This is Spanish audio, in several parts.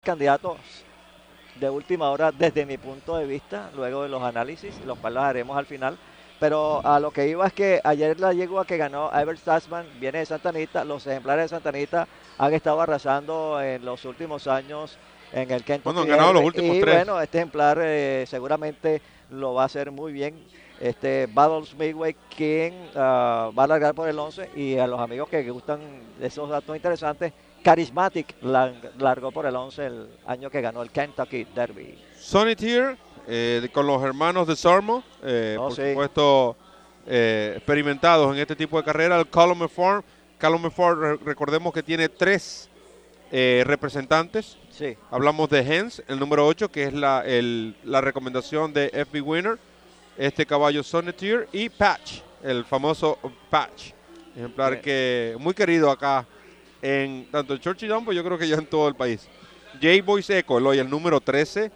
candidatos de última hora desde mi punto de vista, luego de los análisis, los cuales los haremos al final. Pero a lo que iba es que ayer la yegua que ganó Albert Stassman viene de Santa Anita. Los ejemplares de Santa Anita han estado arrasando en los últimos años en el Kentucky Bueno, han ganado los Derby. últimos Y tres. bueno, este ejemplar seguramente lo va a hacer muy bien. Battles Midway, quien va a largar por el 11, y a los amigos que gustan de esos datos interesantes, Charismatic largó por el 11 el año que ganó el Kentucky Derby. Sonneteer, con los hermanos de Sormo, por supuesto, experimentados en este tipo de carrera. El Calumet Farm. Calumet Farm, recordemos que tiene 3 representantes. Sí. Hablamos de Hens, el número 8, que es la recomendación de FB Winner. Este caballo Sonneteer, y Patch, el famoso Patch. Ejemplar que muy querido acá en tanto en Churchill Downs, yo creo que ya en todo el país. J-Boy Seco, el número 13.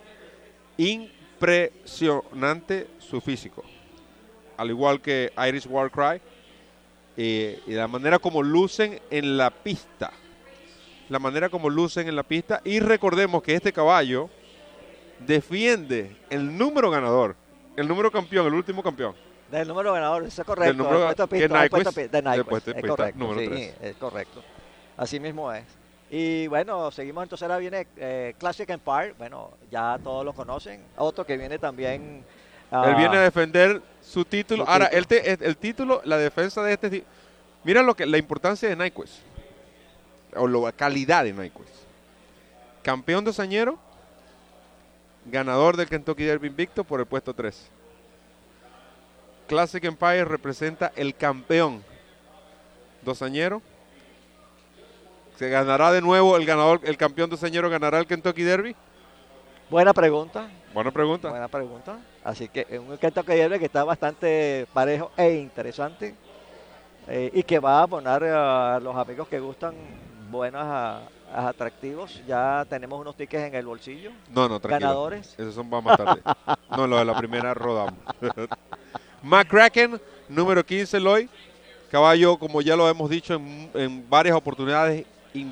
Impresionante su físico. Al igual que Irish Warcry. Y la manera como lucen en la pista. La manera como lucen en la pista. Y recordemos que este caballo defiende el número ganador. El número campeón, el último campeón. Del número ganador, eso es correcto. Del número de Nyquist, correcto. número Sí, 3. es correcto. Así mismo es. Y bueno, seguimos entonces, ahora viene Classic Empire. Bueno, ya todos lo conocen. Otro que viene también. Él viene a defender su título. Ahora, el título, la defensa de este. Mira la importancia de Nyquist. O la calidad de Nyquist. Campeón dosañero. Ganador del Kentucky Derby invicto por el puesto 3. Classic Empire representa el campeón dosañero. ¿Se ganará de nuevo el ganador, el campeón dosañero ganará el Kentucky Derby? Buena pregunta. Buena pregunta. Buena pregunta. Así que es un Kentucky Derby que está bastante parejo e interesante. Y que va a poner a los amigos que gustan buenos atractivos. Ya tenemos unos tickets en el bolsillo. No, tranquilo. Ganadores. Esos son más tarde. No, lo de la primera rodamos. McCracken, número 15, Loy. Caballo, como ya lo hemos dicho en varias oportunidades,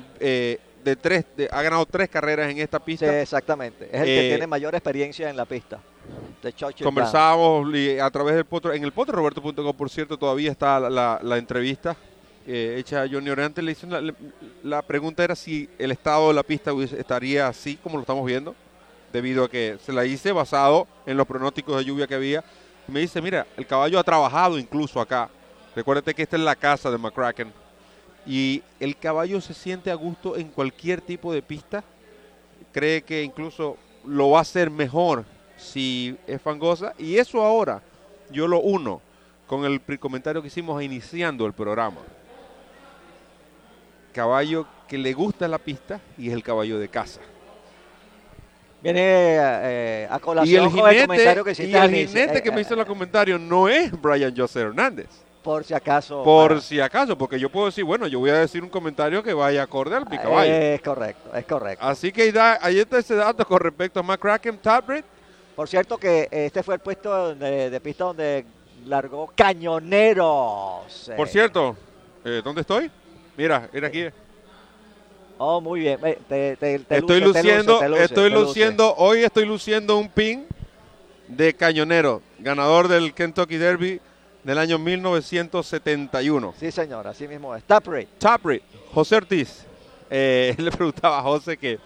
ha ganado 3 carreras en esta pista. Sí, exactamente. Es el que tiene mayor experiencia en la pista. Conversábamos a través del potro. En el potroroberto.com, por cierto, todavía está la entrevista hecha a Johnny Orante. Le hizo la pregunta era si el estado de la pista estaría así como lo estamos viendo, debido a que se la hice basado en los pronósticos de lluvia que había. Y me dice, mira, el caballo ha trabajado incluso acá. Recuérdate que esta es la casa de McCracken. Y el caballo se siente a gusto en cualquier tipo de pista. Cree que incluso lo va a hacer mejor si es fangosa. Y eso ahora yo lo uno con el comentario que hicimos iniciando el programa. Caballo que le gusta la pista y es el caballo de casa. Viene a colación con el comentario que hiciste al inicio. Y el jinete que me hizo el comentario no es Brian José Hernández. Por si acaso. Si acaso, porque yo puedo decir, bueno, yo voy a decir un comentario que vaya acorde al mi caballo. Es correcto. Así que ahí está ese dato con respecto a McCracken Tabret. Por cierto que este fue el puesto de pista donde largó Cañoneros. Por cierto, ¿dónde estoy? Mira aquí. Oh, muy bien. Estoy luciendo un pin de Cañonero, ganador del Kentucky Derby del año 1971. Sí, señor, así mismo es. Taproot. José Ortiz. Le preguntaba a José que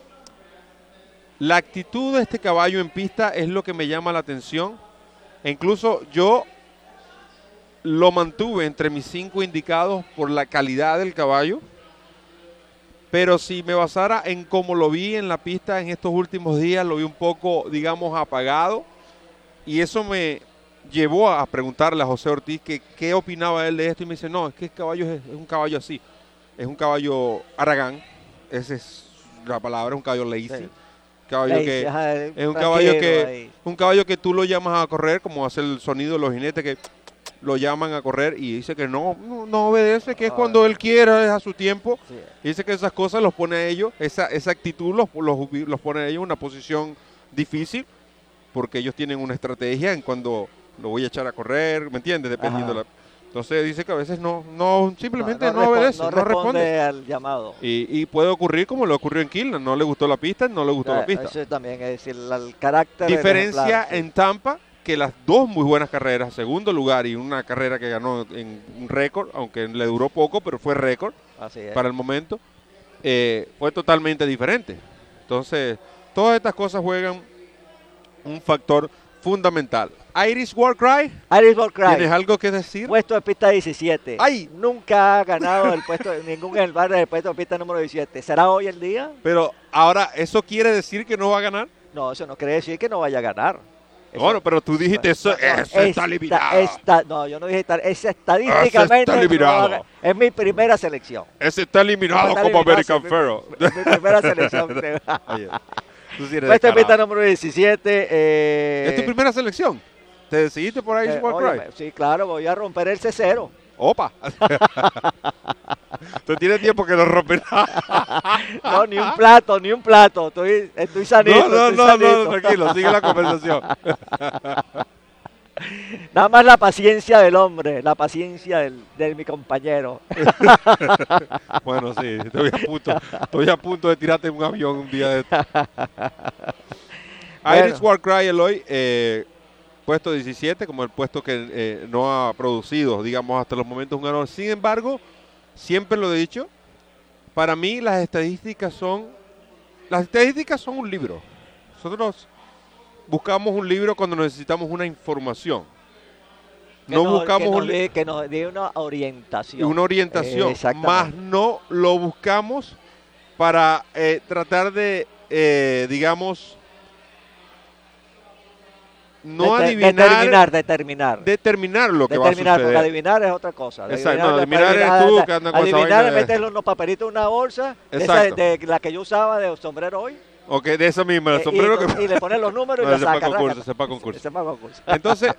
la actitud de este caballo en pista es lo que me llama la atención. E incluso yo lo mantuve entre mis 5 indicados por la calidad del caballo. Pero si me basara en cómo lo vi en la pista en estos últimos días, lo vi un poco, digamos, apagado. Y eso me llevó a preguntarle a José Ortiz que qué opinaba él de esto. Y me dice, no, es que el caballo es un caballo así. Es un caballo Aragán. Esa es la palabra, es un caballo lazy. Sí. Es un caballo que tú lo llamas a correr, como hace el sonido de los jinetes que lo llaman a correr, y dice que no obedece, que es cuando él quiera, es a su tiempo. Sí. Y dice que esas cosas los pone a ellos, esa actitud los pone a ellos en una posición difícil, porque ellos tienen una estrategia en cuando lo voy a echar a correr, ¿me entiendes? Dependiendo de la... Entonces dice que a veces simplemente no responde, obedece, no no responde. responde al llamado. Y puede ocurrir como le ocurrió en Keeneland, no le gustó la pista, no le gustó la pista. Eso también, es decir, el carácter. Diferencia ejemplar, sí. en Tampa, que las dos muy buenas carreras, segundo lugar y una carrera que ganó en un récord, aunque le duró poco, pero fue récord Así es. para el momento, fue totalmente diferente. Entonces, todas estas cosas juegan un factor fundamental. Irish War Cry, Irish War Cry, ¿tienes algo que decir? puesto de pista 17. ¡Ay! Nunca ha ganado el puesto, ningún ejemplar del puesto de pista número 17. ¿Será hoy el día? Pero ahora, ¿eso quiere decir que no va a ganar? No, eso no quiere decir que no vaya a ganar. Eso- Bueno, pero tú dijiste eso está eliminado. No, yo no dije es estadísticamente. Está eliminado. Es mi primera selección. Ese está eliminado Está como eliminado, American sí, Pharaoh. Mi primera selección. Oye, tú sí eres Puesto de pista descarado. número 17. ¿Es tu primera selección? ¿Te decidiste por Irish War Cry? óyeme, sí, claro, voy a romper el C0. ¡Opa! Tú tienes tiempo que lo rompen. No, ni un plato, ni un plato. Estoy sanito. No, estoy sanito. tranquilo, sigue la conversación. Nada más la paciencia del hombre, la paciencia de mi compañero. Bueno, sí, estoy a punto de tirarte en un avión un día de esto. Bueno. Irish War Cry, Eloy, puesto 17, como el puesto que no ha producido, digamos, hasta los momentos un ganador. Sin embargo, siempre lo he dicho, para mí las estadísticas son un libro. Nosotros buscamos un libro cuando necesitamos una información. No buscamos que nos dé una orientación. una orientación, Exactamente. más no lo buscamos para tratar de, digamos, no adivinar, determinar lo que va a Determinar, porque suceder. adivinar es otra cosa. Exacto, no, adivinar es tú que andas con esa adivinar vaina es de- meter los papelitos en una bolsa, Exacto. de la que yo usaba de sombrero hoy, Ok, de esa misma, el sombrero y le pones los números No, y la ese es para sacas. concurso, ese es para concurso. Ese es para concurso. Entonces,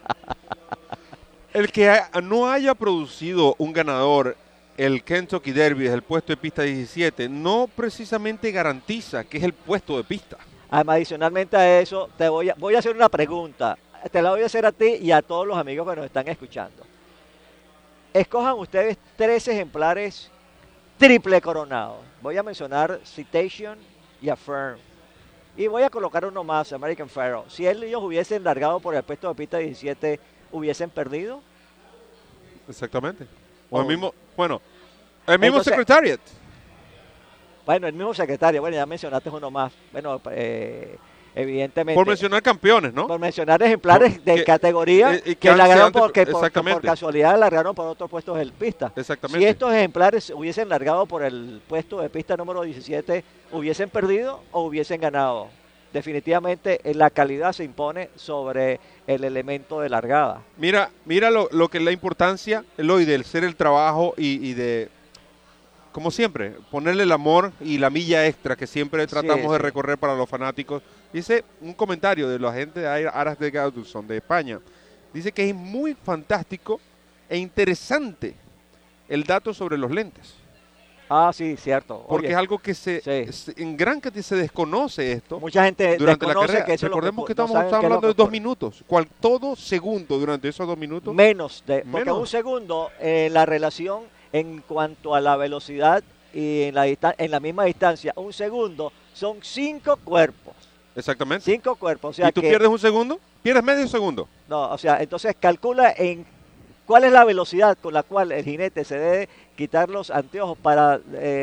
el que no haya producido un ganador, el Kentucky Derby, desde el puesto de pista 17, no precisamente garantiza que es el puesto de pista. Además, adicionalmente a eso, voy a hacer una pregunta. Te la voy a hacer a ti y a todos los amigos que nos están escuchando. Escojan ustedes 3 ejemplares triple coronados. Voy a mencionar Citation y Affirm. Y voy a colocar uno más, American Pharaoh. Si ellos hubiesen largado por el puesto de pista 17, ¿hubiesen perdido? Exactamente. O el Oh. mismo, bueno, el mismo Entonces- Secretariat. Bueno, el mismo secretario. Bueno, ya mencionaste uno más. Bueno, evidentemente. Por mencionar campeones, ¿no? Por mencionar ejemplares de Que- categoría que que largaron antes- por exactamente. casualidad largaron por otros puestos del pista. Exactamente. Si estos ejemplares hubiesen largado por el puesto de pista número 17, ¿hubiesen perdido o hubiesen ganado? Definitivamente la calidad se impone sobre el elemento de largada. Mira lo que es la importancia, Eloy, del ser el trabajo y de, como siempre, ponerle el amor y la milla extra que siempre tratamos de sí. recorrer para los fanáticos. Dice un comentario de la gente de Aras de Gaudson de España. Dice que es muy fantástico e interesante el dato sobre los lentes. Ah, sí, cierto. Porque Oye, es algo que sí. en gran cantidad se desconoce esto. mucha gente Durante la desconoce carrera, que eso es lo recordemos que no estamos saben qué es lo hablando que de 2 ocurre. minutos. Todo segundo durante esos 2 minutos. Porque Menos. un segundo, la relación en cuanto a la velocidad y en la misma distancia, un segundo son 5 cuerpos. Exactamente. 5 cuerpos. O sea ¿Y tú que, pierdes un segundo? ¿Pierdes medio segundo? no, o sea, entonces calcula en cuál es la velocidad con la cual el jinete se debe quitar los anteojos para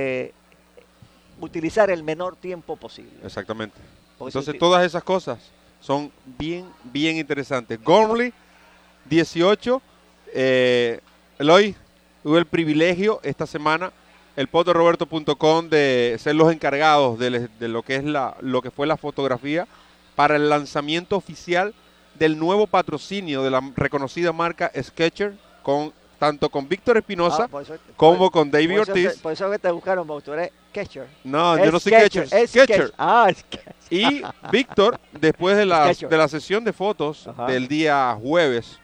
utilizar el menor tiempo posible. Exactamente. Porque Entonces si- todas esas cosas son bien interesantes. Gormley, 18. Eloy, tuve el privilegio esta semana, el potoroberto.com, de ser los encargados de lo que es lo que fue la fotografía para el lanzamiento oficial del nuevo patrocinio de la reconocida marca Skechers, tanto con Víctor Espinosa por eso- como con David por eso Ortiz. por eso que te buscaron, porque tú eres catcher. No, Es yo no soy Skechers, Skechers. es Skechers. Skechers. Ah, es Skechers. Y Víctor, después de Skechers. la sesión de fotos Ajá. del día jueves,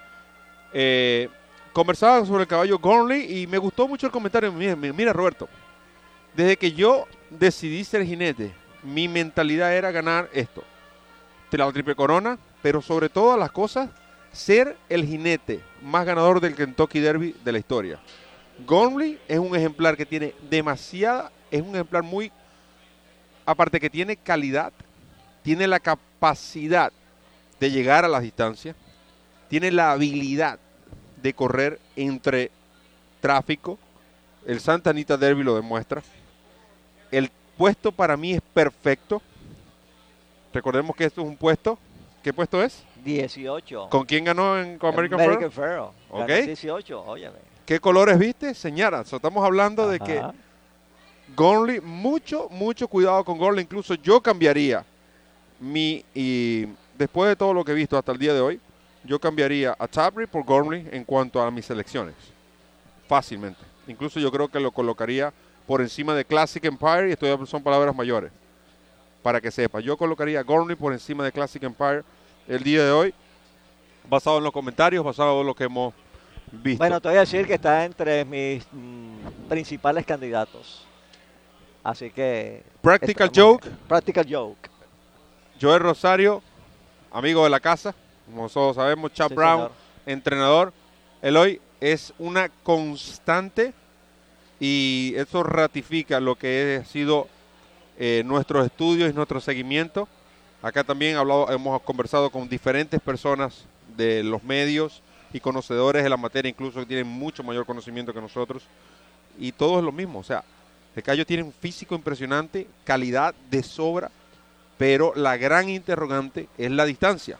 conversaba sobre el caballo Gormley y me gustó mucho el comentario. Mira, Roberto, desde que yo decidí ser jinete, mi mentalidad era ganar esto. La triple corona, pero sobre todas las cosas, ser el jinete más ganador del Kentucky Derby de la historia. Gormley es un ejemplar que tiene es un ejemplar muy, aparte que tiene calidad, tiene la capacidad de llegar a las distancias, tiene la habilidad de correr entre tráfico. El Santa Anita Derby lo demuestra. El puesto para mí es perfecto. Recordemos que esto es un puesto. ¿Qué puesto es? 18. ¿Con quién ganó con American American Pharoah? Pharoah. Ok. Ganó 18, óyeme. ¿Qué colores viste? Señala. Estamos hablando de que Ajá. Gormley, mucho cuidado con Gormley. Incluso yo cambiaría y después de todo lo que he visto hasta el día de hoy, yo cambiaría a Tabry por Gormley en cuanto a mis selecciones. Fácilmente. Incluso yo creo que lo colocaría por encima de Classic Empire, y son palabras mayores, para que sepa. Yo colocaría a Gormley por encima de Classic Empire el día de hoy, basado en los comentarios, basado en lo que hemos visto. Bueno, te voy a decir que está entre mis principales candidatos. Así que... Practical Joke, Practical Joke. Joel Rosario, amigo de la casa, como todos sabemos, Chad Sí, Brown, señor. entrenador. Eloy es una constante y eso ratifica lo que ha sido nuestros estudios y nuestro seguimiento. Acá también hemos conversado con diferentes personas de los medios y conocedores de la materia, incluso que tienen mucho mayor conocimiento que nosotros, y todo es lo mismo. O sea, el caballo tiene un físico impresionante, calidad de sobra, pero la gran interrogante es la distancia.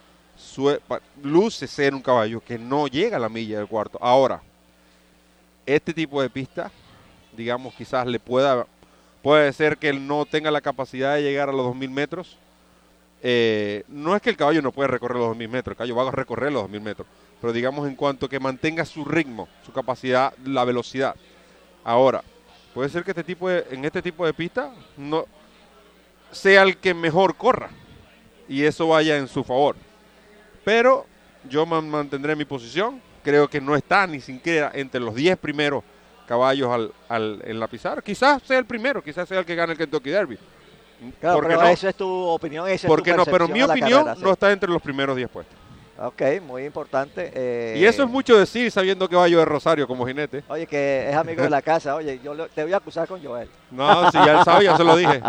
Luce ser un caballo que no llega a la milla del cuarto. Ahora, este tipo de pista, digamos, quizás puede ser que él no tenga la capacidad de llegar a los 2000 metros. No es que el caballo no pueda recorrer los 2000 metros, el caballo va a recorrer los 2000 metros, pero digamos en cuanto que mantenga su ritmo, su capacidad, la velocidad. Ahora, puede ser que en este tipo de pista no sea el que mejor corra y eso vaya en su favor. Pero yo mantendré mi posición. Creo que no está ni siquiera entre los 10 primeros caballos en la pizarra. Quizás sea el primero, quizás sea el que gane el Kentucky Derby. Claro, ¿Por qué pero no? esa es tu opinión, esa ¿Por es tu qué no? Pero percepción mi a la opinión carrera, sí. no está entre los primeros 10 puestos. Ok, muy importante. Y eso es mucho decir sabiendo que va yo de Rosario como jinete. Oye, que es amigo de la casa. Oye, te voy a acusar con Joel. No, si ya él sabe, ya se lo dije.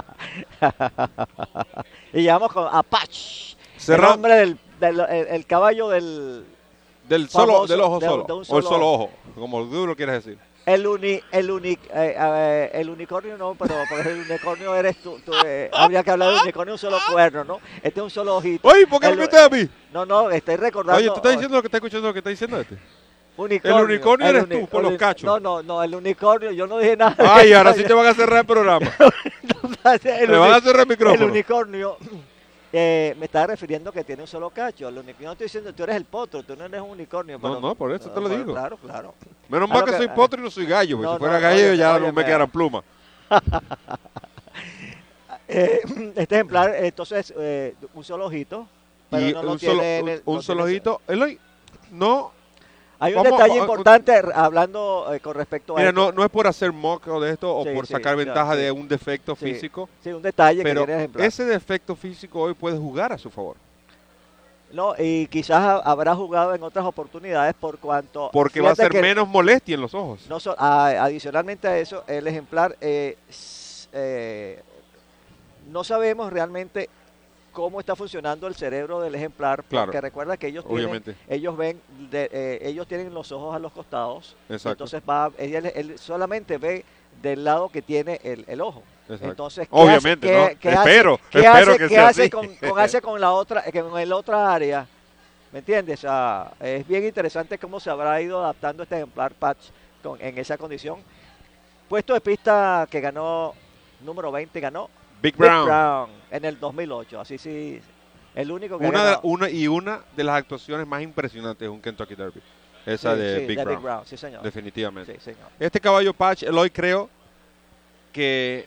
Y llevamos con Apache. Cerrado. El nombre el caballo del Del famoso, ojo de solo. un O el solo solo ojo, como tú lo quieres decir. el unicornio no, pero el unicornio eres tú. Habría que hablar de unicornio un solo cuerno, ¿no? Este es un solo ojito. Oye, ¿por qué me metes a mí? No, estoy recordando. Oye, ¿tú estás diciendo lo que estás escuchando lo que está diciendo este? Unicornio, El unicornio eres tú, por los cachos. No, el unicornio, yo no dije nada. Ay, ahora sí te van a cerrar el programa. Me van a cerrar el micrófono. El unicornio, me estaba refiriendo que tiene un solo cacho. Yo no estoy diciendo, tú eres el potro, tú no eres un unicornio. No, no, por eso te lo digo. Claro, claro. Menos mal que soy potro y no soy gallo, porque si fuera gallo ya no me quedaran plumas. Este ejemplar, entonces, un solo ojito, pero Y no lo un tiene... solo ojito. Eloy, no. Hay un Vamos, detalle importante hablando con respecto a Mira, esto. no es por hacer mock de esto o Sí, por sí, sacar ventaja sí. de un defecto Sí, físico, Sí, un detalle pero que tiene el ejemplar. ese defecto físico hoy puede jugar a su favor. No, y quizás habrá jugado en otras oportunidades por cuanto... Porque va a fíjate ser que menos molestia en los ojos. no adicionalmente a eso, el ejemplar, no sabemos realmente cómo está funcionando el cerebro del ejemplar, porque Claro, recuerda que obviamente. ellos tienen los ojos a los costados, Exacto. entonces él solamente ve del lado que tiene el ojo. Exacto. Entonces, Obviamente, ¿no? Espero que ¿qué sea hace así. con la otra, con el otra área? ¿Me entiendes? O sea, es bien interesante cómo se habrá ido adaptando este ejemplar Patch en esa condición. Puesto de pista que ganó, número 20, ganó Big Brown. en el 2008. Así sí, el único que Una ganó. una de las actuaciones más impresionantes de un Kentucky Derby. Esa Sí, de sí, Big de Brown. Big Brown, sí señor. Definitivamente. Sí, señor. Este caballo Patch, Eloy, creo que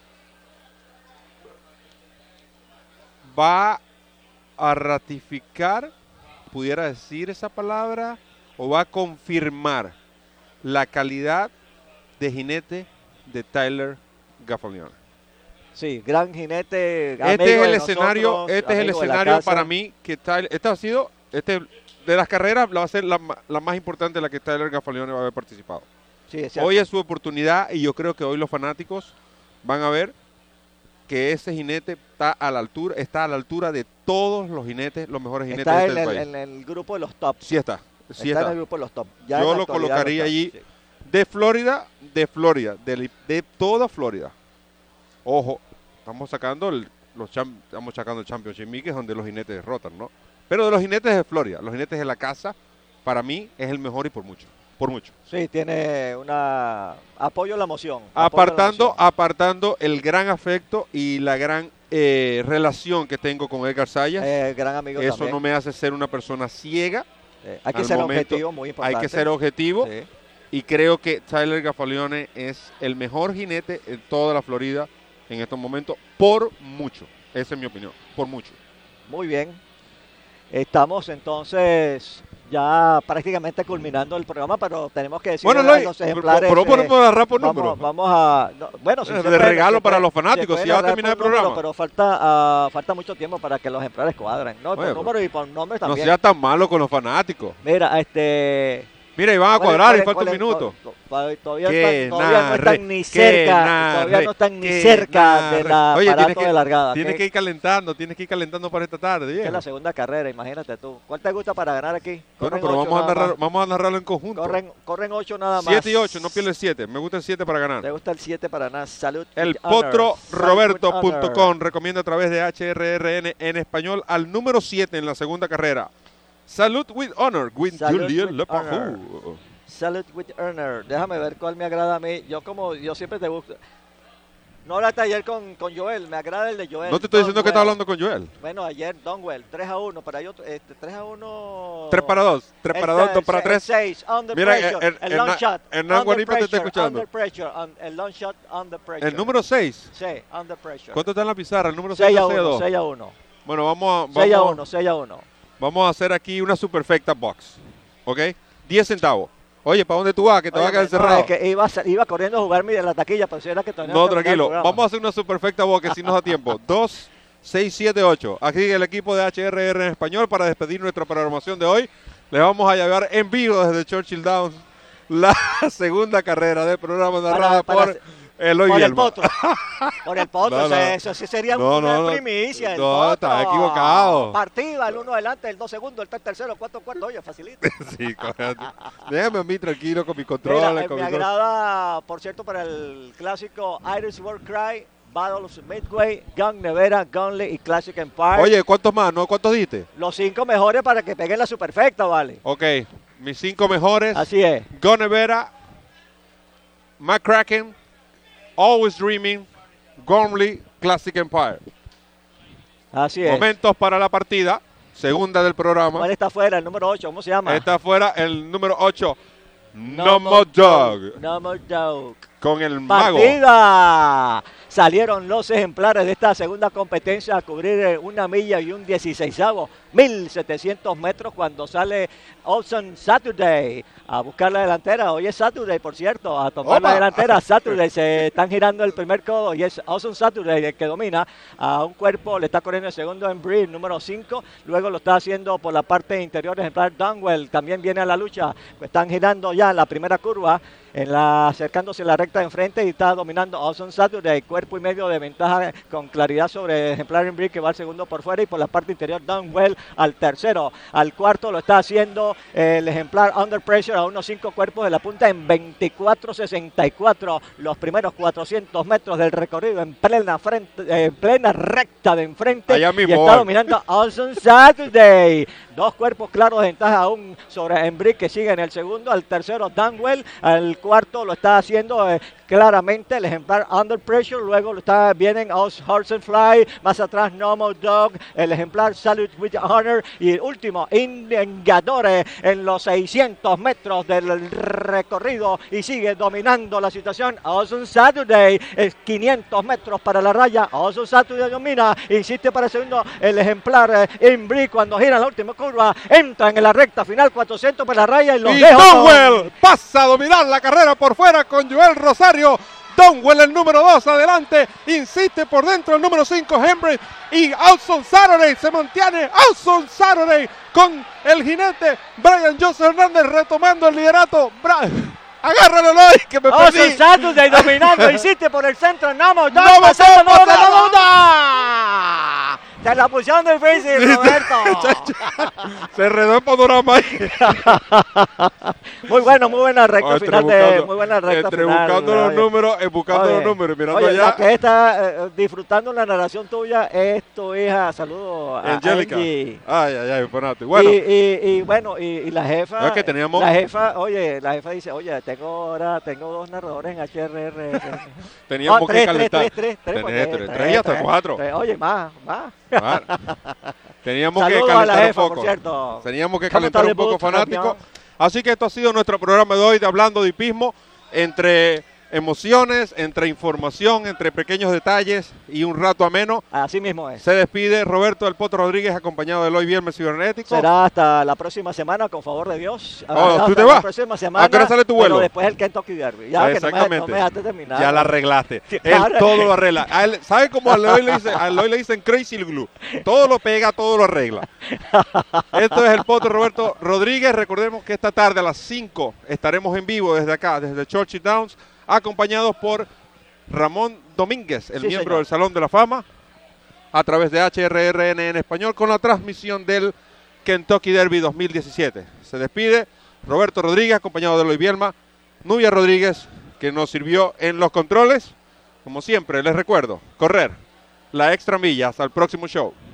va a ratificar, pudiera decir esa palabra, o va a confirmar la calidad de jinete de Tyler Gaffalione. Sí, gran jinete. Este es el escenario, para mí mí que Tyler, este ha sido de las carreras va a ser la más importante en la que Tyler Gaffalione va a haber participado. Sí, es cierto. Hoy es su oportunidad y yo creo que hoy los fanáticos van a ver que ese jinete está a la altura de todos los jinetes, los mejores jinetes Está de este país. en el grupo de los top. Sí está. Sí está está. en el grupo de los top. Ya Yo en la lo actualidad colocaría está, allí sí. de Florida, de toda Florida. Ojo, estamos sacando el Championship Meet, que es donde los jinetes derrotan, ¿no? Pero de los jinetes de Florida, los jinetes de la casa, para mí es el mejor y por mucho. Por mucho. Sí, tiene apoyo a la emoción. apoyo a la emoción. Apartando el gran afecto y la gran relación que tengo con Edgar Sayas. Gran amigo Eso también. no me hace ser una persona ciega. Hay que Al ser momento, objetivo, muy importante. Hay que ser objetivo. Sí. Y creo que Tyler Gaffalione es el mejor jinete en toda la Florida en estos momentos, por mucho. Esa es mi opinión, por mucho. Muy bien. Estamos entonces ya prácticamente culminando el programa, pero tenemos que decir Bueno, los ejemplares. pero podemos agarrar por número. Vamos a... no, bueno, sí, De regalo para los fanáticos, si ya va a terminar el programa. Pero falta mucho tiempo para que los ejemplares cuadren. No, Bueno, por número y por nombre No también. sea tan malo con los fanáticos. Mira, Mira, y van a cuadrar y falta un minuto. Todavía Qué no están narre, ni qué cerca, narre, todavía no están ni qué cerca narre. del Oye, aparato de largada. Tienes que ir calentando para esta tarde. Que Diego. es la segunda carrera, imagínate tú. ¿Cuál te gusta para ganar aquí? Bueno, Corren pero ocho nada más. vamos a narrarlo en conjunto. Corren 8 nada más. 7 y 8, no pierdes 7. Me gusta el 7 para ganar. ¿Te gusta el 7 para ganar? Salud. El with honor. potroroberto.com recomienda a través de HRRN en español al número 7 en la segunda carrera. Salud with honor, with Salud Julien with Lepajou. Salud with honor. Déjame ver cuál me agrada a mí. Yo siempre te busco. No hablaste ayer con Joel, me agrada el de Joel. No te estoy diciendo que estás Donwell. hablando con Joel. Bueno, ayer Donwell, 3-1, pero hay otro, 3-1. 3 para 2, 3 para 2, 2 para 3. 6, under Mira, pressure, el long shot. Hernán under Guaripa te está pressure, escuchando. Under pressure, el long shot, under pressure. El número 6. Sí, under pressure. ¿Cuánto está en la pizarra? El número 6 6-1, 6-1. Bueno, vamos 6-1. Vamos a hacer aquí una superfecta box. ¿Ok? 10 centavos. Oye, ¿para dónde tú vas? Que te vas a quedar encerrado. Es que iba corriendo a jugarme de la taquilla, pero si era que todavía No, terminaba el tranquilo. programa. Vamos a hacer una superfecta box que si nos da tiempo. 2, 6, 7, 8. Aquí el equipo de HRR en español para despedir nuestra programación de hoy. Les vamos a llevar en vivo desde Churchill Downs la segunda carrera del programa narrada por Eloy Por el Bielma. potro. Por el potro. No, no. Eso sí sería una primicia. El No, potro. estás equivocado. Partida, el 1 adelante, el 2 segundo, el 3 tercero, el 4 cuarto. Oye, facilito. Sí, correcto. Déjame a mí tranquilo con mi Mira, control. me agrada, por cierto, para el clásico Irish World Cry, Battle of Midway, Gun Nevera, Gunley y Classic Empire. Oye, ¿cuántos más? ¿No? ¿Cuántos diste? Los 5 mejores para que peguen la superfecta, ¿vale? Ok, mis 5 mejores. Así es. Gonevera, McCracken, Always Dreaming, Gormley, Classic Empire. Así es. Momentos para la partida, segunda del programa. ¿Cuál está afuera? El número 8, ¿cómo se llama? Está afuera el número 8, No More Dog, No More Dog. con el mago. ¡Partida! Salieron los ejemplares de esta segunda competencia a cubrir 1 milla y un 16avo, 1.700 metros cuando sale Awesome Saturday a buscar la delantera. Hoy es Saturday, por cierto, a tomar ¡Opa! la delantera. Saturday, se están girando el primer codo y es Awesome Saturday el que domina a un cuerpo. Le está corriendo el segundo en Breed, número 5. Luego lo está haciendo por la parte interior el ejemplar Dunwell. También viene a la lucha. Están girando ya la primera curva, acercándose a la recta de enfrente y está dominando Awesome Saturday. Cuerpo y medio de ventaja con claridad sobre el ejemplar en Breed, que va al segundo por fuera, y por la parte interior Dunwell al tercero. Al cuarto lo está haciendo el ejemplar Under Pressure a unos 5 cuerpos de la punta en 24.64. Los primeros 400 metros del recorrido en plena recta de enfrente. Allá Y mismo está voy. dominando Awesome Saturday. 2 cuerpos claros de ventaja aún sobre Embrick, que sigue en el segundo. Al tercero Dunwell. Al cuarto lo está haciendo claramente el ejemplar Under Pressure. Luego vienen Horse and Fly. Más atrás No More Dog. El ejemplar Salute with Honor. Y el último Indengadore en los 600 metros del recorrido. Y sigue dominando la situación Awesome Saturday. Es 500 metros para la raya. Awesome Saturday domina. Insiste para el segundo el ejemplar Embrick. Cuando gira la última curva, entran en la recta final 400 para la raya y los Y deja. Dunwell pasa a dominar la carrera por fuera con Joel Rosario. Donwell el número 2 adelante, insiste por dentro el número 5 Henry y Awesome Saturday se mantiene Awesome Saturday con el jinete Brian Joseph Hernández retomando el liderato. Agárralo, Eloy, que me perdí. Awesome Saturday dominando, insiste por el centro, no, te la pusieron difícil, Roberto. Se enredó el panorama ahí. Muy buena recta final. Muy buena recta entre final. Buscando los números, mirando oye, allá. la que está disfrutando la narración tuya es tu hija. Saludos a Angélica. Angie. Ay, fanático. Bueno. Y la jefa. Es que teníamos... La jefa dice, tengo 2 narradores en HRR. Teníamos que calentar. Tres Tres y hasta 4. Oye, más. Claro. Teníamos Saludos que a la calentar jefa, un poco. por cierto. Teníamos que ¿Cómo calentar está un poco, el debut, fanático. campeón? Así que esto ha sido nuestro programa de hoy de Hablando de Hipismo, entre emociones, entre información, entre pequeños detalles y un rato ameno. Así mismo es. Se despide Roberto del Potro Rodríguez acompañado de Eloy Viermes Cibernético. Será hasta la próxima semana, con favor de Dios. ¿Tú te vas? La próxima semana. ¿A qué hora sale tu vuelo? Pero después el Kentucky Derby. Ya exactamente. Que no me dejaste terminar. Ya la arreglaste. Claro. Él todo lo arregla. ¿Sabe cómo a Eloy le dicen Crazy Glue? Todo lo pega, todo lo arregla. Esto es el Potro Roberto Rodríguez. Recordemos que esta tarde a las 5 estaremos en vivo desde acá, desde Churchill Downs, acompañados por Ramón Domínguez, el miembro señor del Salón de la Fama, a través de HRRN en español, con la transmisión del Kentucky Derby 2017. Se despide Roberto Rodríguez, acompañado de Eloy Bielma, Nubia Rodríguez, que nos sirvió en los controles. Como siempre, les recuerdo, correr la extra milla. Hasta el próximo show.